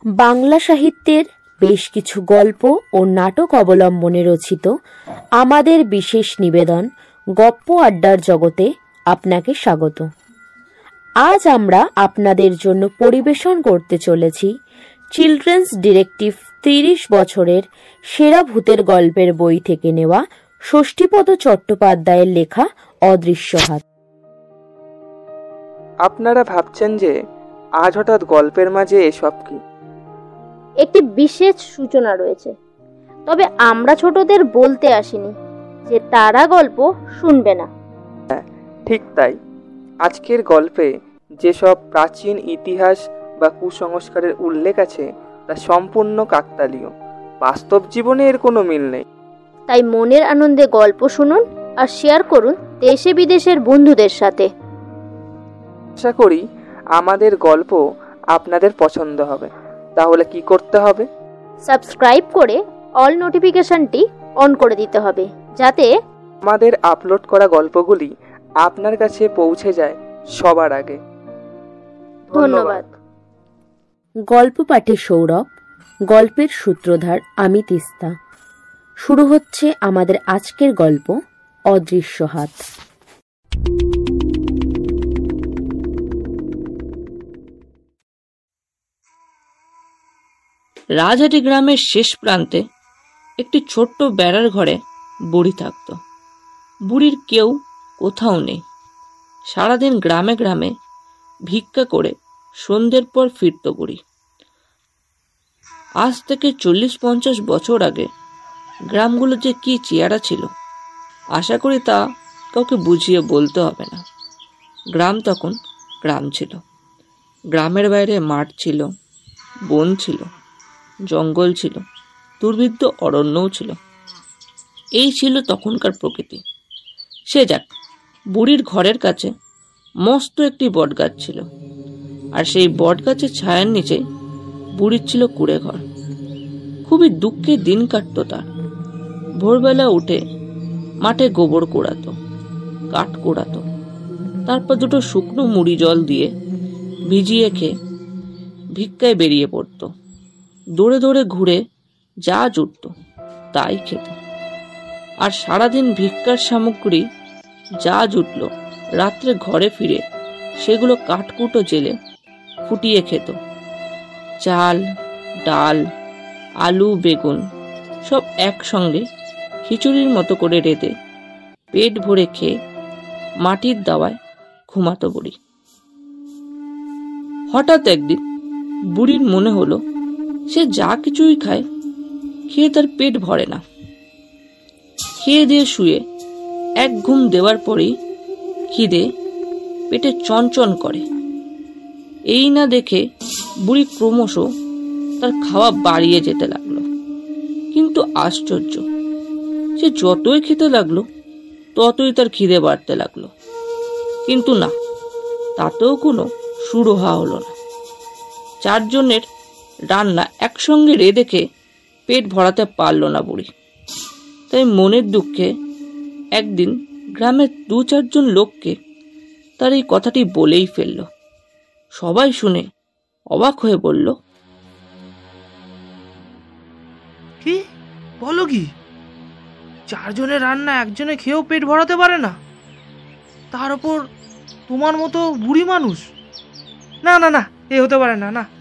বাংলা সাহিত্যের বেশ কিছু গল্প ও নাটক অবলম্বনে রচিত আমাদের বিশেষ নিবেদন গপ্প আড্ডার জগতে আপনাকে স্বাগত। আজ আমরা আপনাদের জন্য পরিবেশন করতে চলেছি চিলড্রেন্স ডিরেক্টিভ 30 বছরের সেরা ভূতের গল্পের বই থেকে নেওয়া ষষ্ঠীপদ চট্টোপাধ্যায়ের লেখা অদৃশ্য হাত। আপনারা ভাবছেন যে আজ হঠাৎ গল্পের মাঝে এসব কি? একটি বিশেষ সূচনা রয়েছে, তবে আমরা ছোটদের বলতে আসিনি যে তারা গল্প শুনবে না। ঠিক তাই, আজকের গল্পে যেসব প্রাচীন ইতিহাস বা কুসংস্কারের উল্লেখ আছে তা সম্পূর্ণ কাকতালীয়। বাস্তব জীবনে এর কোনো মিল নেই। তাই মনের আনন্দে গল্প শুনুন আর শেয়ার করুন দেশে বিদেশের বন্ধুদের সাথে। আশা করি আমাদের গল্প আপনাদের পছন্দ হবে। তাহলে কি করতে হবে? সাবস্ক্রাইব করে অল নোটিফিকেশনটি অন করে দিতে হবে, যাতে আমাদের আপলোড করা গল্পগুলি আপনার কাছে পৌঁছে যায় সবার আগে। ধন্যবাদ। গল্প পাঠে সৌরভ, গল্পের সূত্রধার আমি তিস্তা। শুরু হচ্ছে আমাদের আজকের গল্প অদৃশ্য হাত। রাজহাটি গ্রামের শেষ প্রান্তে একটি ছোট্ট বেড়ার ঘরে বুড়ি থাকত। বুড়ির কেউ কোথাও নেই। সারাদিন গ্রামে গ্রামে ভিক্ষা করে সন্ধ্যের পর ফিরত বুড়ি। আজ থেকে 40-50 বছর আগে গ্রামগুলো যে কি চেহারা ছিল, আশা করি তা কাউকে বুঝিয়ে বলতে হবে না। গ্রাম তখন গ্রাম ছিল। গ্রামের বাইরে মাঠ ছিল, বন ছিল, জঙ্গল ছিল, দুর্ভিদ্ধ অরণ্যও ছিল। এই ছিল তখনকার প্রকৃতি। সে যাক, বুড়ির ঘরের কাছে মস্ত একটি বটগাছ ছিল, আর সেই বটগাছের ছায়ার নিচে বুড়ির ছিল কুঁড়ে ঘর। খুবই দুঃখে দিন কাটত তার। ভোরবেলা উঠে মাঠে গোবর কুড়াতো, কাঠ কুড়াতো, তারপর দুটো শুকনো মুড়ি জল দিয়ে ভিজিয়ে খেয়ে ভিক্ষায় বেরিয়ে পড়তো। দৌড়ে দৌড়ে ঘুরে যা জুটত তাই খেত। আর সারাদিন ভিক্ষার সামগ্রী যা জুটল রাত্রে ঘরে ফিরে সেগুলো কাঠকুটো জেলে ফুটিয়ে খেত। চাল, ডাল, আলু, বেগুন সব একসঙ্গে খিচুড়ির মতো করে রেঁধে পেট ভরে খেয়ে মাটির দাওয়ায় ঘুমাতো বুড়ি। হঠাৎ একদিন বুড়ির মনে হলো সে যা কিছুই খায়, খেয়ে তার পেট ভরে না। খেয়ে দিয়ে শুয়ে এক ঘুম দেওয়ার পরেই খিদে পেটে চনচন করে। এই না দেখে বুড়ি ক্রমশ তার খাওয়া বাড়িয়ে যেতে লাগলো। কিন্তু আশ্চর্য, সে যতই খেতে লাগলো ততই তার খিদে বাড়তে লাগলো। কিন্তু না, তাতেও কোনো সুরাহা হলো না। 4 জনের রান্না একসঙ্গে রেঁধে খেয়ে পেট ভরাতে পারল না বুড়ি। তাই মনের দুঃখে একদিন গ্রামের 2-4 জন লোককে তার এই কথাটি বলেই ফেলল। সবাই শুনে অবাক হয়ে বলল, কি বলো কি? 4 জনের রান্না একজনে খেয়েও পেট ভরাতে পারে না, তার উপর তোমার মতো বুড়ি মানুষ? না না না, এ হতে পারে না। না।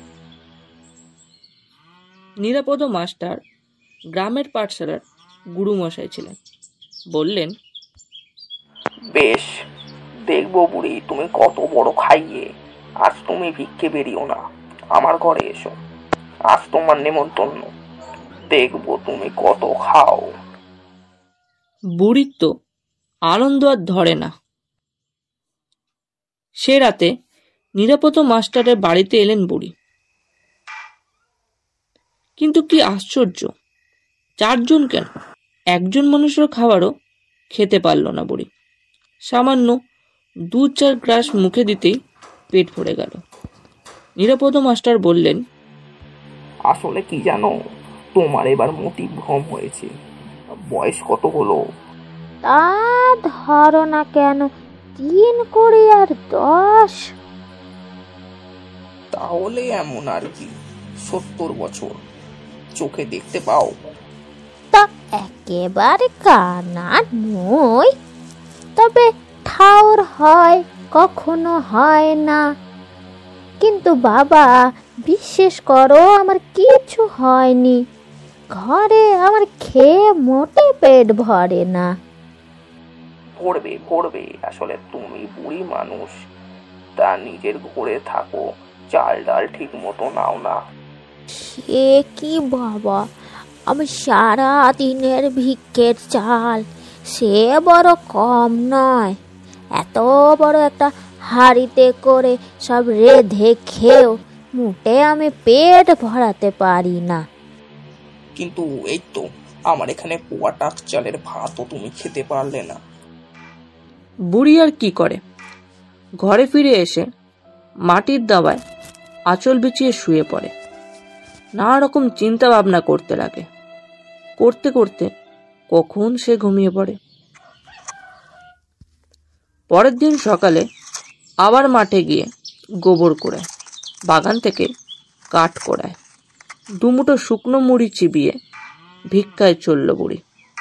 নিরাপদ মাস্টার গ্রামের পাঠশালার গুরুমশাই ছিলেন। বললেন, বেশ, দেখবো বুড়ি তুমি কত বড় খাইয়ে। আজ তুমি ভিক্ষে বেরিও না, আমার ঘরে এসো। আজ তোমার নেমন্তন্ন, দেখবো তুমি কত খাও। বুড়ির তো আনন্দ আর ধরে না। সে রাতে নিরাপদ মাস্টারের বাড়িতে এলেন বুড়ি। কিন্তু কি আশ্চর্য, 4 জন কেন, একজন মানুষের খাবারও খেতে পারল না বুড়ি। সামান্য 2-4 গ্রাস মুখে দিতেই পেট ভরে গেল। নিরাপদ মাস্টার বললেন, আসলে কি জানো, তোমার এবার মোটি ভ্রম হয়েছে। বয়স কত হলো? তা ধরো না কেন, 3 করে আর 10। তাহলে এমন আর কি, 70 বছর, চোখে দেখতে পাও? তা একেবারে কানা নই, তবে ঠাউর হয় কখনো হয় না। কিন্তু বাবা, বিশ্বাস করো, আমার কিছু হয়নি। ঘরে আমার খেয়ে মোটে পেট ভরে না। ভরবে ভরবে, আসলে তুমি বুড়ি মানুষ, তা নিজের ঘরে থাকো, চাল ডাল ঠিক মতো নাও না। সে কি বাবা, আমি সারা দিনের ভিক্ষের চাল, সে বড় কম নয়। এত বড় একটা হাঁড়িতে করে সব রেঁধে খেয়েও মোটে আমি পেট ভরাতে পারি না। কিন্তু এই তো, আমার এখানে পোয়া টাক চালের ভাতও তুমি খেতে পারলে না। বুড়ি আর কি করে, ঘরে ফিরে এসে মাটির দাবায় আঁচল বিছিয়ে শুয়ে পড়ে। নানা রকম চিন্তা ভাবনা করতে লাগে। করতে করতে কখন সে ঘুমিয়ে পড়ে। পরের দিন সকালে আবার মাঠে গিয়ে গোবর কুড়ায়, বাগান থেকে কাঠ কোড়ায়, দুমুঠো শুকনো মুড়ি চিবিয়ে ভিক্ষায় চলল বুড়ি।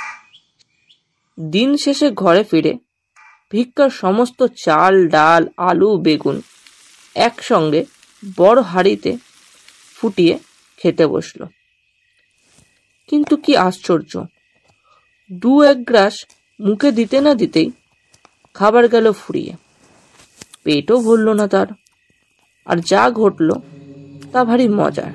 দিন শেষে ঘরে ফিরে ভিক্ষার সমস্ত চাল ডাল আলু বেগুন একসঙ্গে বড় হাঁড়িতে ফুটিয়ে খেতে বসল। কিন্তু কি আশ্চর্য, 2-1 গ্রাস মুখে দিতে না দিতেই খাবার গেল ফুরিয়ে। পেটও ভরল না তার। আর যা ঘটল তা ভারী মজার।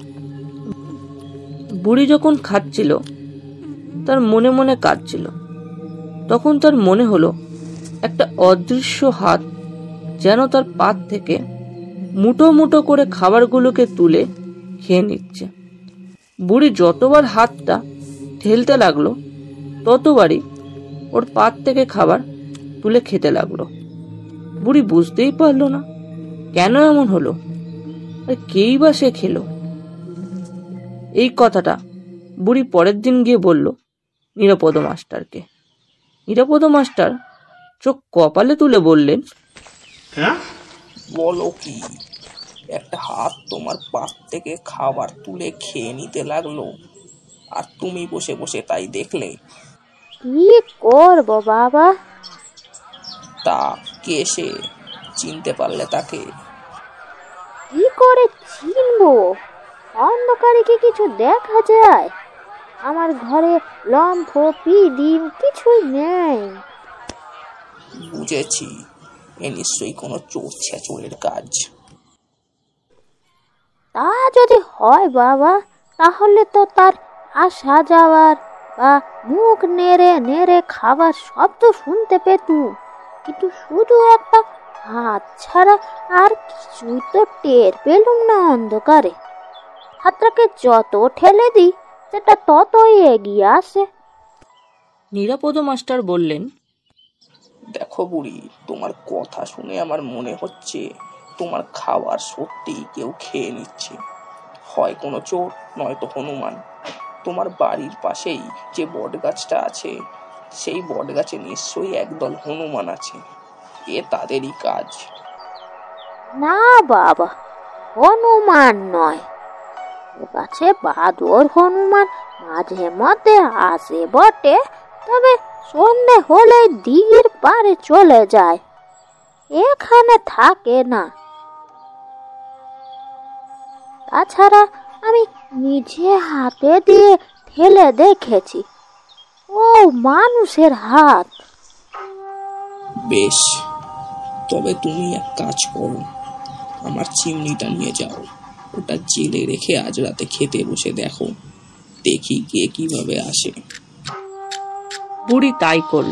বুড়ি যখন খাচ্ছিল তার মনে মনে কাঁদছিল। তখন তার মনে হলো একটা অদৃশ্য হাত যেন তার পাত থেকে মুঠো মুঠো করে খাবারগুলোকে তুলে খেয়ে নিচ্ছে। বুড়ি যতবার হাতটা ঠেলতে লাগলো ততবারই ওর পাত থেকে খাবার তুলে খেতে লাগলো। বুড়ি বুঝতেই পারলো না কেন এমন হলো, আর কেই বা সে খেলো। এই কথাটা বুড়ি পরের দিন গিয়ে বলল নিরাপদ মাস্টারকে। নিরাপদ মাস্টার চোখ কপালে তুলে বললেন, বলো কি, একটা হাত তোমার পাত থেকে খাবার তুলে খেয়ে নিতে লাগলো, আর তুমি বসে বসে তাই দেখলে? কি করবো বাবা? তা কে সে, চিনতে পারলে তাকে? কি করে চিনবো? অন্ধকারে কি কিছু দেখা যায়? আমার ঘরে লম্ফ পিদিম কিছুই নেই। বুঝেছি, এ নিশ্চয়ই কোনো চোর ছেচুরের কাজ। তা যদি হয় বাবা, তাহলে তো তার আসা যাওয়ার বা মুখ নেড়ে নেড়ে খাবার শব্দ শুনতে পেতুম। কিন্তু শুধু একটা হাত ছাড়া আর কিছুই তো টের পেলুম না অন্ধকারে। হাতটাকে যত ঠেলে দিই সেটা ততই এগিয়ে আসে। নিরাপদ মাস্টার বললেন, দেখো বুড়ি, তোমার কথা শুনে আমার মনে হচ্ছে তোমার খাবার সত্যিই কেউ খেয়ে নিচ্ছে। হয় কোনো চোর, নয়তো হনুমান। তোমার বাড়ির পাশেই যে বট গাছটা আছে, সেই বট গাছে নিশ্চয়ই একদল হনুমান আছে। এ তাদেরই কাজ। না বাবা, হনুমান নয়। ও গাছে বাদর হনুমান মাঝে মধ্যে আসে বটে, তবে সন্ধে হলে দিঘির পাড়ে চলে যায়, এখানে থাকে না। তাছাড়া আমি নিজে হাতে দিয়ে ঠেলে দেখেছি, ও মানুষের হাত। বেশ, তবে তুমি এক কাজ করো, আমার চিমনিটা নিয়ে যাও, ওটা জেলে রেখে আজ রাতে খেতে বসে দেখো, দেখি কে কিভাবে আসে। বুড়ি তাই করল।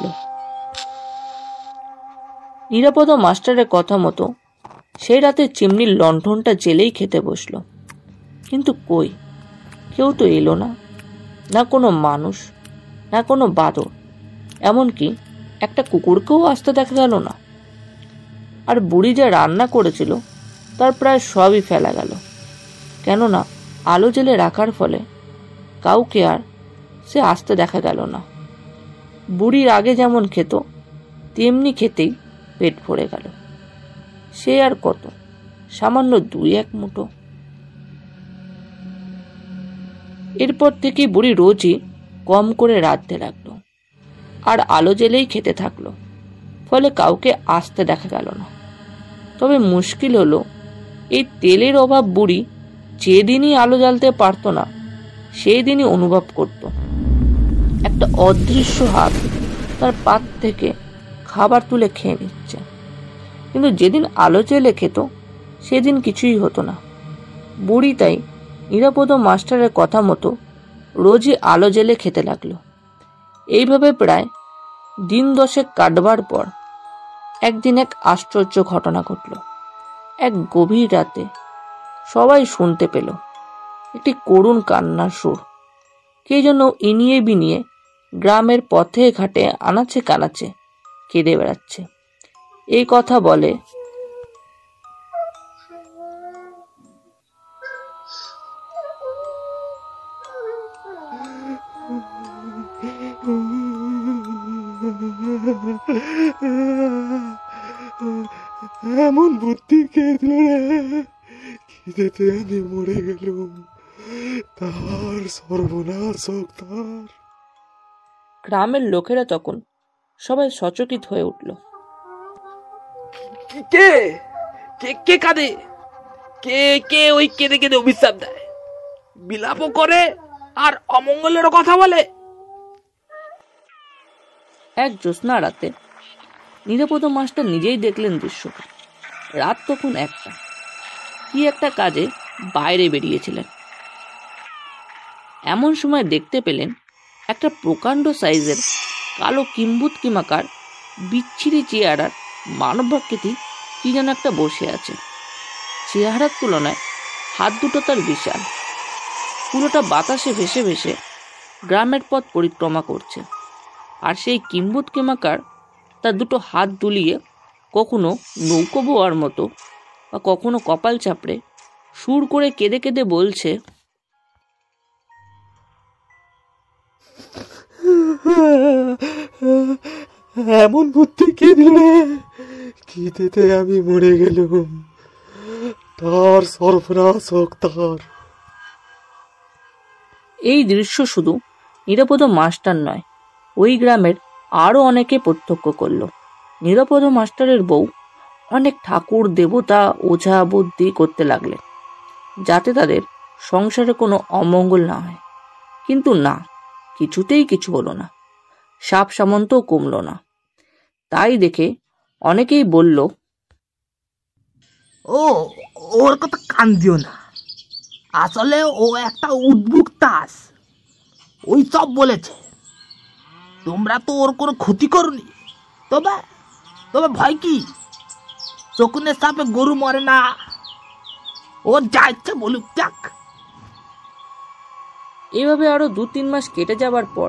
নিরাপদ মাস্টারের কথা মতো সেই রাতে চিমনির লণ্ঠনটা জেলেই খেতে বসলো। কিন্তু কই, কেউ তো এলো না, না কোনো মানুষ, না কোনো বাদর, এমনকি একটা কুকুরকেও আসতে দেখা গেল না। আর বুড়ি যা রান্না করেছিল তার প্রায় সবই ফেলা গেল, কেননা আলো জেলে রাখার ফলে কাউকে আর সে আসতে দেখা গেল না। বুড়ির আগে যেমন খেত তেমনি খেতেই পেট ভরে গেল। সে আর কত, সামান্য 2-1 মুঠো। এরপর থেকে বুড়ি রোজই কম করে রাঁধতে লাগলো আর আলো জ্বেলেই খেতে থাকলো। ফলে কাউকে আসতে দেখা গেল না। তবে মুশকিল হলো, এই তেলের অভাব বুড়ি যেদিনই আলো জ্বালতে পারতো না সেই দিনই অনুভব করত একটা অদৃশ্য হাত তার পাত থেকে খাবার তুলে খেয়ে নিচ্ছে। কিন্তু যেদিন আলো জ্বেলে খেত সেদিন কিছুই হতো না। বুড়ি তাই নিরাপদ মাস্টারের কথা মতো রোজই আলো জ্বেলে খেতে লাগলো। এইভাবে প্রায় দিন 10 কাটবার পর একদিন এক আশ্চর্য ঘটনা ঘটল। এক গভীর রাতে সবাই শুনতে পেল একটি করুণ কান্নার সুর। কে যেন ইনিয়ে বিনিয়ে গ্রামের পথে ঘাটে আনাচে কানাচে কেঁদে বেড়াচ্ছে। এই কথা বলে এমন বুদ্ধি কে দিল রে, খিদেতে আমি মরে গেলুম, তার সর্বনাশ হোক তার। গ্রামের লোকেরা তখন সবাই সচকিত হয়ে উঠল। কে কে কে কাঁদে? কে কে ওই কেঁদে কেঁদে অভিশাপ দেয়, বিলাপও করে আর অমঙ্গলেরও কথা বলে? এক জ্যোৎস্না রাতে নিরাপদ মাস্টার নিজেই দেখলেন দৃশ্যটা। রাত তখন 1টা। কি একটা কাজে বাইরে বেরিয়েছিলেন। এমন সময় দেখতে পেলেন একটা প্রকাণ্ড সাইজের কালো কিম্বুৎকিমাকার বিচ্ছিরি চেহারার মানবাকৃতি কি যেন একটা বসে আছে। চেহারার তুলনায় হাত দুটো তার বিশাল। পুরোটা বাতাসে ভেসে ভেসে গ্রামের পথ পরিক্রমা করছে। আর সেই কিম্বুৎকিমাকার তার দুটো হাত দুলিয়ে কখনো নৌকো বোয়ার মতো বা কখনো কপাল চাপড়ে সুর করে কেঁদে কেঁদে বলছে, এমন বুদ্ধি কে দিল রে, খিদেতে আমি মরে গেলুম, তার সর্বনাশ হোক তার। এই দৃশ্য শুধু নিরাপদ মাস্টার নয়, ওই গ্রামের আরো অনেকে প্রত্যক্ষ করল। নিরাপদ মাস্টারের বউ অনেক ঠাকুর দেবতা ওঝা বুদ্ধি করতে লাগলেন যাতে তাদের সংসারে কোনো অমঙ্গল না হয়। কিন্তু না, কিছুতেই কিছু হলো না। সাপ সামন্তও কমল না। তাই দেখে অনেকেই বলল, ওর কথা কান দিও না, আসলে ও একটা উদ্ভুক তাস, ওই সব বলেছে। তোমরা তো ওর কোনো ক্ষতি করনি, তবে তবে ভয় কি? শকুনের সাপে গরু মরে না, ওর যা ইচ্ছা বলুক যাক। এভাবে আরো 2-3 মাস কেটে যাবার পর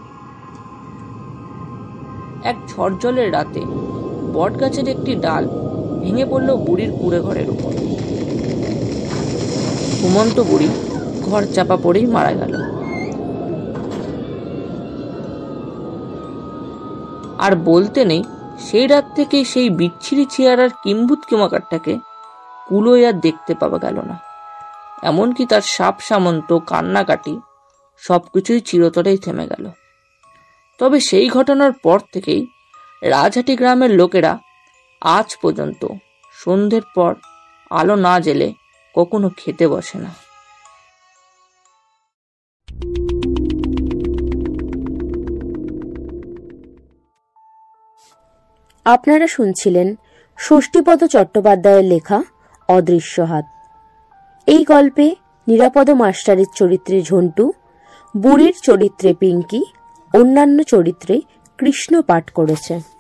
এক ঝড়জলের রাতে বটগাছের একটি ডাল ভেঙে পড়ল বুড়ির কুঁড়ে ঘরের উপর। ঘুমন্ত বুড়ি ঘর চাপা পড়েই মারা গেল। আর বলতে নেই, সেই রাত থেকে সেই বিচ্ছিরি চেহারার কিম্বুৎকিমাকারটাকে কুলোয় আর দেখতে পাওয়া গেল না। এমনকি তার সাপ সামন্ত কান্নাকাটি সবকিছুই চিরতরেই থেমে গেল। তবে সেই ঘটনার পর থেকেই রাজহাটি গ্রামের লোকেরা আজ পর্যন্ত সন্ধ্যের পর আলো না জ্বেলে কখনো খেতে বসে না। আপনারা শুনছিলেন ষষ্ঠীপদ চট্টোপাধ্যায়ের লেখা অদৃশ্য হাত। এই গল্পে নিরাপদ মাস্টারের চরিত্রে ঝন্টু, বুড়ির চরিত্রে পিঙ্কি, অন্যান্য চরিত্রে কৃষ্ণ পাঠ করেছে।